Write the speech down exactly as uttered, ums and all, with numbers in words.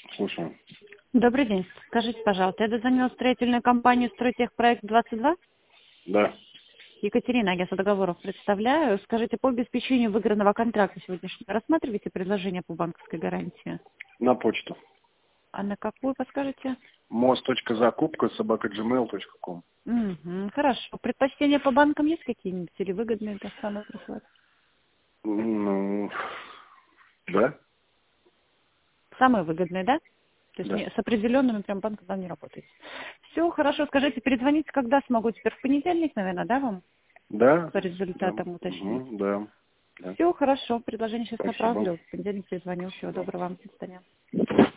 Слушаю. Добрый день. Скажите, пожалуйста, я дозвонила в строительную компанию «Стройтехпроект двадцать два». Да, Екатерина, агентство договоров представляю. Скажите, по обеспечению выигранного контракта сегодняшнего рассматриваете предложение по банковской гарантии? на почту. А на какую подскажете? мост.закупка собака джимейл точка ком. Угу, хорошо. Предпочтения по банкам есть какие-нибудь или выгодные для самых присылать? Ну, да, Самые выгодные, да? То есть да, не, с определенными прям банком там не работаете. Все, хорошо. Скажите, перезвоните, когда смогу? Теперь в понедельник, наверное, да, вам да, по да, результатам уточнить? угу, да, да. Все, хорошо. Предложение сейчас Спасибо. направлю. В понедельник перезвоню. Всего доброго вам. До свидания.